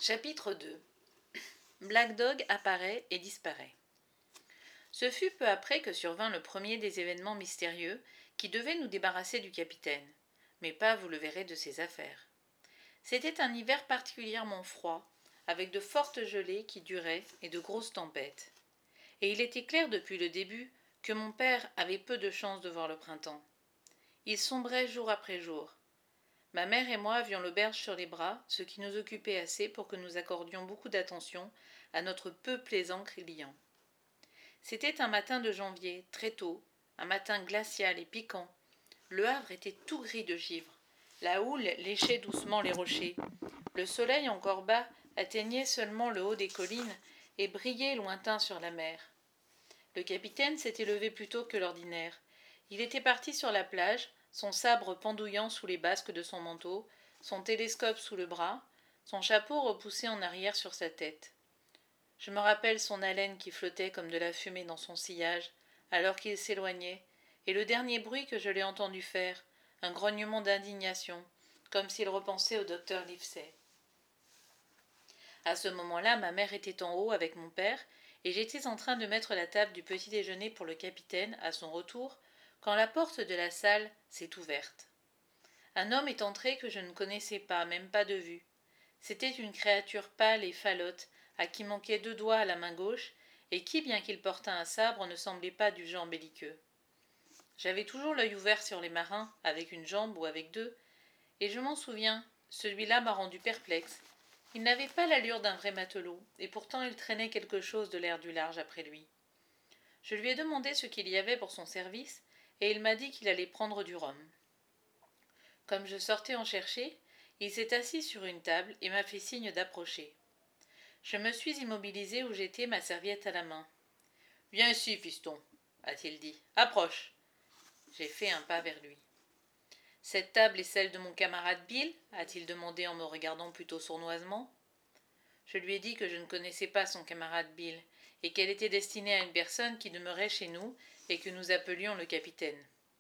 Chapitre 2. Black Dog apparaît et disparaît. Ce fut peu après que survint le premier des événements mystérieux qui devaient nous débarrasser du capitaine, mais pas, vous le verrez, de ses affaires. C'était un hiver particulièrement froid, avec de fortes gelées qui duraient et de grosses tempêtes. Et il était clair depuis le début que mon père avait peu de chance de voir le printemps. Il sombrait jour après jour. Ma mère et moi avions l'auberge sur les bras, ce qui nous occupait assez pour que nous accordions beaucoup d'attention à notre peu plaisant client. C'était un matin de janvier, très tôt, un matin glacial et piquant. Le Havre était tout gris de givre. La houle léchait doucement les rochers. Le soleil encore bas atteignait seulement le haut des collines et brillait lointain sur la mer. Le capitaine s'était levé plus tôt que l'ordinaire. Il était parti sur la plage, son sabre pendouillant sous les basques de son manteau, son télescope sous le bras, son chapeau repoussé en arrière sur sa tête. Je me rappelle son haleine qui flottait comme de la fumée dans son sillage, alors qu'il s'éloignait, et le dernier bruit que je l'ai entendu faire, un grognement d'indignation, comme s'il repensait au docteur Livesey. À ce moment-là, ma mère était en haut avec mon père, et j'étais en train de mettre la table du petit déjeuner pour le capitaine à son retour, quand la porte de la salle s'est ouverte. Un homme est entré que je ne connaissais pas, même pas de vue. C'était une créature pâle et falote, à qui manquaient 2 doigts à la main gauche, et qui, bien qu'il portât un sabre, ne semblait pas du genre belliqueux. J'avais toujours l'œil ouvert sur les marins, avec une jambe ou avec 2, et je m'en souviens, celui-là m'a rendu perplexe. Il n'avait pas l'allure d'un vrai matelot, et pourtant il traînait quelque chose de l'air du large après lui. Je lui ai demandé ce qu'il y avait pour son service, et il m'a dit qu'il allait prendre du rhum. Comme je sortais en chercher, il s'est assis sur une table et m'a fait signe d'approcher. Je me suis immobilisée où j'étais, ma serviette à la main. « Viens ici, fiston, a-t-il dit. Approche. » J'ai fait un pas vers lui. « Cette table est celle de mon camarade Bill ?» a-t-il demandé en me regardant plutôt sournoisement. Je lui ai dit que je ne connaissais pas son camarade Bill, et qu'elle était destinée à une personne qui demeurait chez nous et que nous appelions le capitaine.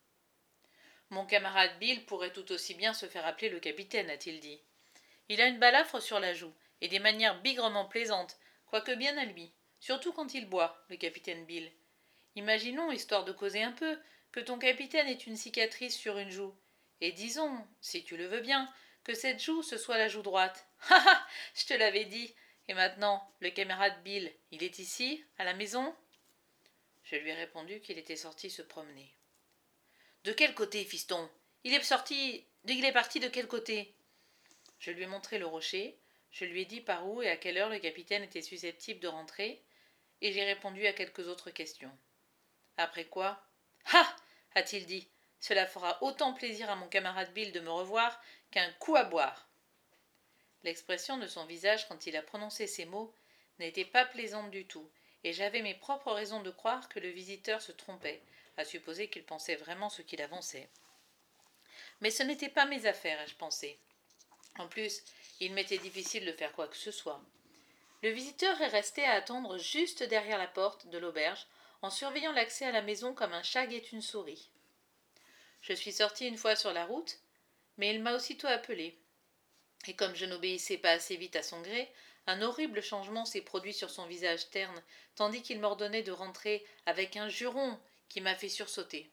« Mon camarade Bill pourrait tout aussi bien se faire appeler le capitaine, a-t-il dit. Il a une balafre sur la joue, et des manières bigrement plaisantes, quoique bien à lui, surtout quand il boit, le capitaine Bill. Imaginons, histoire de causer un peu, que ton capitaine ait une cicatrice sur une joue, et disons, si tu le veux bien, que cette joue ce soit la joue droite. Ha ha, je te l'avais dit. Et maintenant, le camarade Bill, il est ici, à la maison ?» Je lui ai répondu qu'il était sorti se promener. « De quel côté, fiston ? Il est parti de quel côté ?» Je lui ai montré le rocher, je lui ai dit par où et à quelle heure le capitaine était susceptible de rentrer, et j'ai répondu à quelques autres questions. Après quoi, « Ah !» a-t-il dit, « cela fera autant plaisir à mon camarade Bill de me revoir qu'un coup à boire. » L'expression de son visage quand il a prononcé ces mots n'était pas plaisante du tout, et j'avais mes propres raisons de croire que le visiteur se trompait, à supposer qu'il pensait vraiment ce qu'il avançait. Mais ce n'était pas mes affaires, ai-je pensé. En plus, il m'était difficile de faire quoi que ce soit. Le visiteur est resté à attendre juste derrière la porte de l'auberge, en surveillant l'accès à la maison comme un chat guette une souris. Je suis sortie une fois sur la route, mais il m'a aussitôt appelé. Et comme je n'obéissais pas assez vite à son gré, un horrible changement s'est produit sur son visage terne, tandis qu'il m'ordonnait de rentrer avec un juron qui m'a fait sursauter.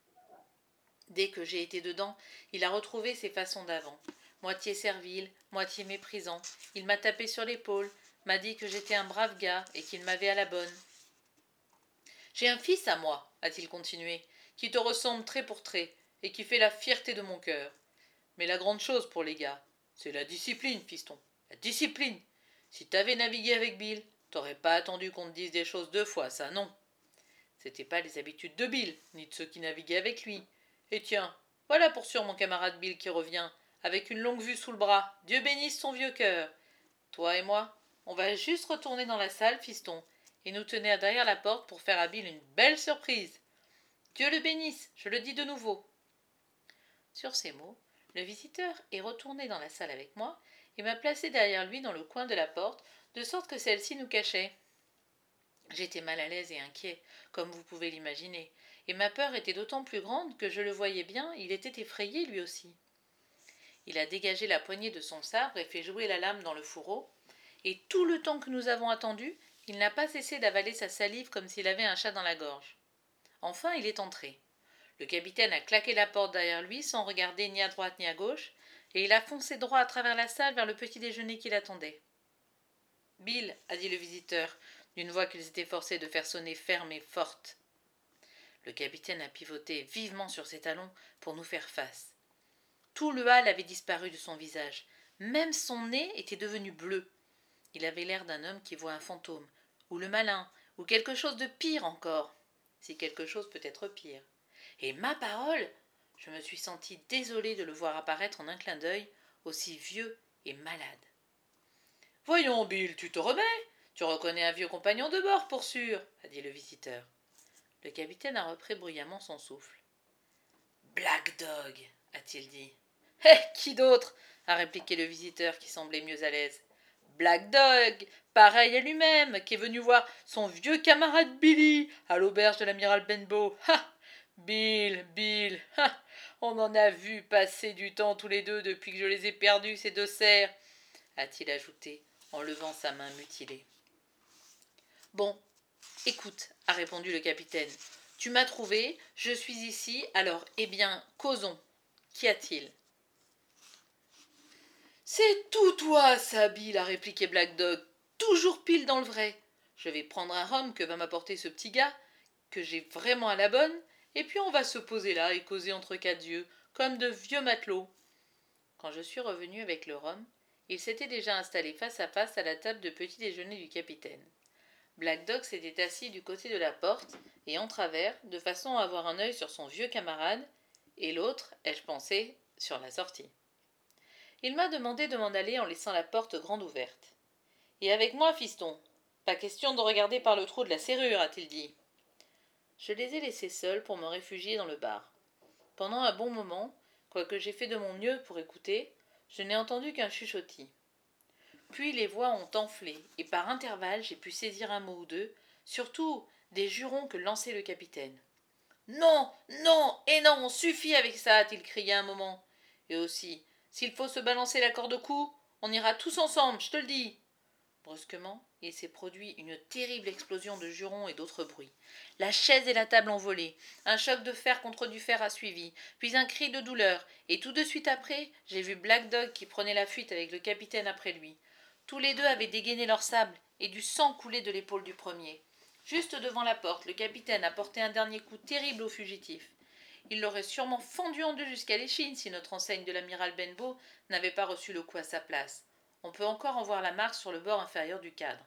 Dès que j'ai été dedans, il a retrouvé ses façons d'avant. Moitié servile, moitié méprisant, il m'a tapé sur l'épaule, m'a dit que j'étais un brave gars et qu'il m'avait à la bonne. « J'ai un fils à moi, a-t-il continué, qui te ressemble trait pour trait et qui fait la fierté de mon cœur. Mais la grande chose pour les gars, c'est la discipline, fiston, la discipline. Si t'avais navigué avec Bill, t'aurais pas attendu qu'on te dise des choses 2 fois, ça non. C'était pas les habitudes de Bill, ni de ceux qui naviguaient avec lui. Et tiens, voilà pour sûr mon camarade Bill qui revient, avec une longue vue sous le bras. Dieu bénisse son vieux cœur. Toi et moi, on va juste retourner dans la salle, fiston, et nous tenir derrière la porte pour faire à Bill une belle surprise. Dieu le bénisse, je le dis de nouveau. » Sur ces mots, le visiteur est retourné dans la salle avec moi et m'a placé derrière lui dans le coin de la porte, de sorte que celle-ci nous cachait. J'étais mal à l'aise et inquiet, comme vous pouvez l'imaginer, et ma peur était d'autant plus grande que je le voyais bien, il était effrayé lui aussi. Il a dégagé la poignée de son sabre et fait jouer la lame dans le fourreau, et tout le temps que nous avons attendu, il n'a pas cessé d'avaler sa salive comme s'il avait un chat dans la gorge. Enfin, il est entré. Le capitaine a claqué la porte derrière lui sans regarder ni à droite ni à gauche, et il a foncé droit à travers la salle vers le petit déjeuner qui l'attendait. « Bill, » a dit le visiteur, d'une voix qu'il s'était forcé de faire sonner ferme et forte. Le capitaine a pivoté vivement sur ses talons pour nous faire face. Tout le hâle avait disparu de son visage. Même son nez était devenu bleu. Il avait l'air d'un homme qui voit un fantôme, ou le malin, ou quelque chose de pire encore. Si quelque chose peut être pire. Et ma parole, je me suis senti désolée de le voir apparaître en un clin d'œil, aussi vieux et malade. « Voyons, Bill, tu te remets? Tu reconnais un vieux compagnon de bord, pour sûr, » a dit le visiteur. Le capitaine a repris bruyamment son souffle. « Black Dog, » a-t-il dit. « Eh, qui d'autre » a répliqué le visiteur qui semblait mieux à l'aise. « Black Dog, pareil à lui-même, qui est venu voir son vieux camarade Billy à l'auberge de l'amiral Benbow. Ha! Bill, ha! On en a vu passer du temps tous les deux depuis que je les ai perdus, ces deux cerfs, a-t-il ajouté en levant sa main mutilée. Bon, écoute, a répondu le capitaine. Tu m'as trouvé, je suis ici, alors, eh bien, causons. Qu'y a-t-il ? C'est tout toi, ça, Bill, a répliqué Black Dog, toujours pile dans le vrai. Je vais prendre un rhum que va m'apporter ce petit gars, que j'ai vraiment à la bonne, et puis on va se poser là et causer entre quatre yeux, comme de vieux matelots. Quand je suis revenu avec le rhum, il s'était déjà installé face à face à la table de petit déjeuner du capitaine. Black Dog s'était assis du côté de la porte et en travers, de façon à avoir un œil sur son vieux camarade, et l'autre, ai-je pensé, sur la sortie. Il m'a demandé de m'en aller en laissant la porte grande ouverte. « Et avec moi, fiston. Pas question de regarder par le trou de la serrure, a-t-il dit. » Je les ai laissés seuls pour me réfugier dans le bar. Pendant un bon moment, quoique j'ai fait de mon mieux pour écouter, je n'ai entendu qu'un chuchotis. Puis les voix ont enflé, et par intervalles j'ai pu saisir un mot ou deux, surtout des jurons que lançait le capitaine. « Non, non, et non, suffit avec ça, a-t-il crié un moment. Et aussi, s'il faut se balancer la corde au cou, on ira tous ensemble, je te le dis. » Brusquement, il s'est produit une terrible explosion de jurons et d'autres bruits. La chaise et la table ont volé, un choc de fer contre du fer a suivi, puis un cri de douleur, et tout de suite après, j'ai vu Black Dog qui prenait la fuite avec le capitaine après lui. Tous les deux avaient dégainé leur sable, et du sang coulait de l'épaule du premier. Juste devant la porte, le capitaine a porté un dernier coup terrible au fugitif. Il l'aurait sûrement fendu en deux jusqu'à l'échine si notre enseigne de l'amiral Benbow n'avait pas reçu le coup à sa place. On peut encore en voir la marque sur le bord inférieur du cadre.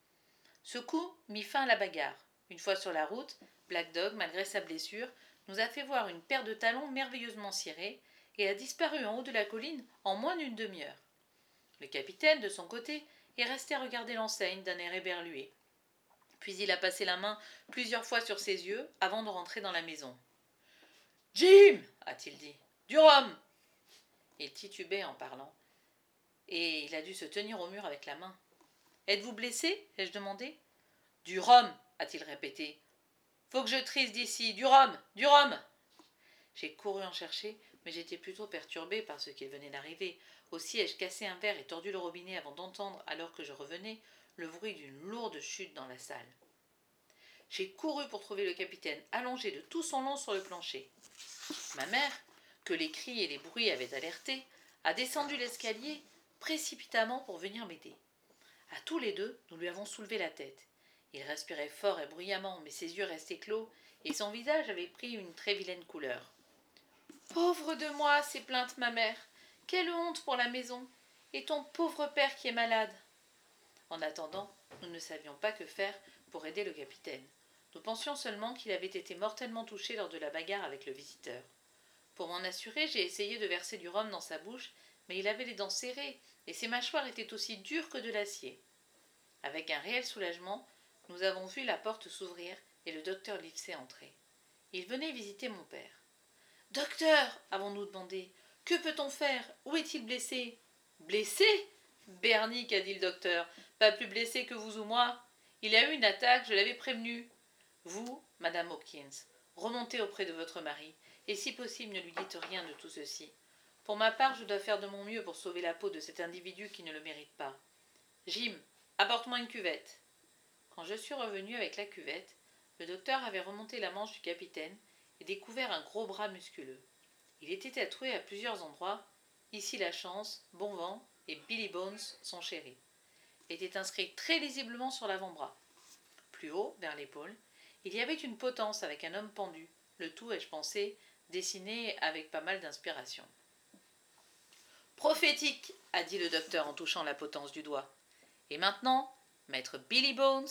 Ce coup mit fin à la bagarre. Une fois sur la route, Black Dog, malgré sa blessure, nous a fait voir une paire de talons merveilleusement cirés et a disparu en haut de la colline en moins d'une demi-heure. Le capitaine, de son côté, est resté à regarder l'enseigne d'un air éberlué. Puis il a passé la main plusieurs fois sur ses yeux avant de rentrer dans la maison. « Jim » a-t-il dit. « Du rhum !» Il titubait en parlant, et il a dû se tenir au mur avec la main. « Êtes-vous blessé ?» ai-je demandé. « Du rhum !» a-t-il répété. « Faut que je trisse d'ici. Du rhum ! Du rhum !» J'ai couru en chercher, mais j'étais plutôt perturbée par ce qui venait d'arriver. Aussi ai-je cassé un verre et tordu le robinet avant d'entendre, alors que je revenais, le bruit d'une lourde chute dans la salle. J'ai couru pour trouver le capitaine, allongé de tout son long sur le plancher. Ma mère, que les cris et les bruits avaient alertée, a descendu l'escalier précipitamment pour venir m'aider. À tous les deux, nous lui avons soulevé la tête. Il respirait fort et bruyamment, mais ses yeux restaient clos, et son visage avait pris une très vilaine couleur. « Pauvre de moi !» s'est plainte ma mère. « Quelle honte pour la maison ! Et ton pauvre père qui est malade !» En attendant, nous ne savions pas que faire pour aider le capitaine. Nous pensions seulement qu'il avait été mortellement touché lors de la bagarre avec le visiteur. Pour m'en assurer, j'ai essayé de verser du rhum dans sa bouche, mais il avait les dents serrées, et ses mâchoires étaient aussi dures que de l'acier. Avec un réel soulagement, nous avons vu la porte s'ouvrir et le docteur Livesey entrer. Il venait visiter mon père. « Docteur !» avons-nous demandé. « Que peut-on faire ? Où est-il blessé ?»« Blessé ?» Bernique, a dit le docteur. « Pas plus blessé que vous ou moi. Il a eu une attaque, je l'avais prévenu. Vous, Madame Hopkins, remontez auprès de votre mari, et si possible ne lui dites rien de tout ceci. Pour ma part, je dois faire de mon mieux pour sauver la peau de cet individu qui ne le mérite pas. Jim, apporte-moi une cuvette. Quand je suis revenu avec la cuvette, le docteur avait remonté la manche du capitaine et découvert un gros bras musculeux. Il était tatoué à plusieurs endroits, ici la chance, bon vent et Billy Bones, son chéri, était inscrit très lisiblement sur l'avant-bras. Plus haut, vers l'épaule, il y avait une potence avec un homme pendu, le tout, ai-je pensé, dessiné avec pas mal d'inspiration. Prophétique, a dit le docteur en touchant la potence du doigt. Et maintenant, maître Billy Bones,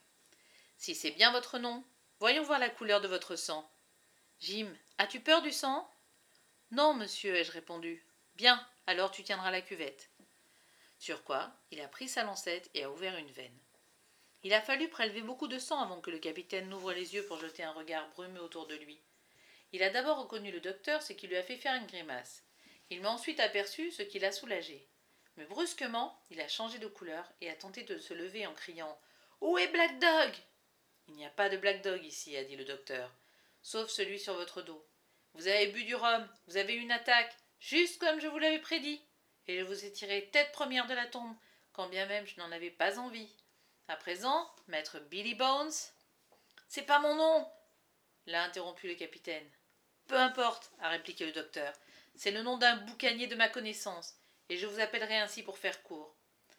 si c'est bien votre nom, voyons voir la couleur de votre sang. Jim, as-tu peur du sang? Non, monsieur, ai-je répondu. Bien, alors tu tiendras la cuvette. Sur quoi, il a pris sa lancette et a ouvert une veine. Il a fallu prélever beaucoup de sang avant que le capitaine n'ouvre les yeux pour jeter un regard brumeux autour de lui. Il a d'abord reconnu le docteur, ce qui lui a fait faire une grimace. Il m'a ensuite aperçu, ce qui l'a soulagé. Mais brusquement, il a changé de couleur et a tenté de se lever en criant « Où est Black Dog ?» Il n'y a pas de Black Dog ici, a dit le docteur, sauf celui sur votre dos. Vous avez bu du rhum, vous avez eu une attaque, juste comme je vous l'avais prédit, et je vous ai tiré tête première de la tombe, quand bien même je n'en avais pas envie. À présent, maître Billy Bones. C'est pas mon nom, l'a interrompu le capitaine. Peu importe, a répliqué le docteur. C'est le nom d'un boucanier de ma connaissance, et je vous appellerai ainsi pour faire court.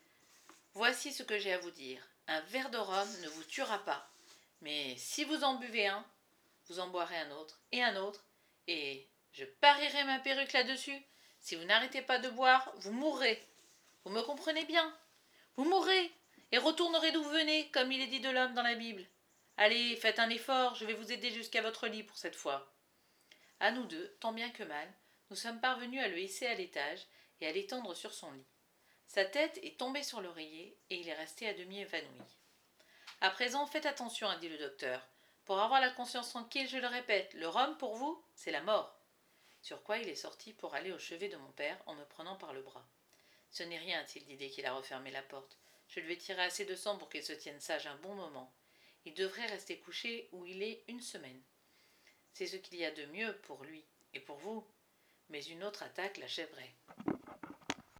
Voici ce que j'ai à vous dire. Un verre de rhum ne vous tuera pas. Mais si vous en buvez un, vous en boirez un autre, et je parierai ma perruque là-dessus. Si vous n'arrêtez pas de boire, vous mourrez. Vous me comprenez bien? Vous mourrez, et retournerez d'où vous venez, comme il est dit de l'homme dans la Bible. Allez, faites un effort, je vais vous aider jusqu'à votre lit pour cette fois. À nous deux, tant bien que mal, nous sommes parvenus à le hisser à l'étage et à l'étendre sur son lit. Sa tête est tombée sur l'oreiller et il est resté à demi évanoui. À présent, faites attention, a dit le docteur. Pour avoir la conscience tranquille, je le répète, le rhum, pour vous, c'est la mort. Sur quoi il est sorti pour aller au chevet de mon père en me prenant par le bras. Ce n'est rien, a-t-il dit dès qu'il a refermé la porte. Je lui ai tiré assez de sang pour qu'il se tienne sage un bon moment. Il devrait rester couché où il est une semaine. C'est ce qu'il y a de mieux pour lui et pour vous, mais une autre attaque l'achèverait.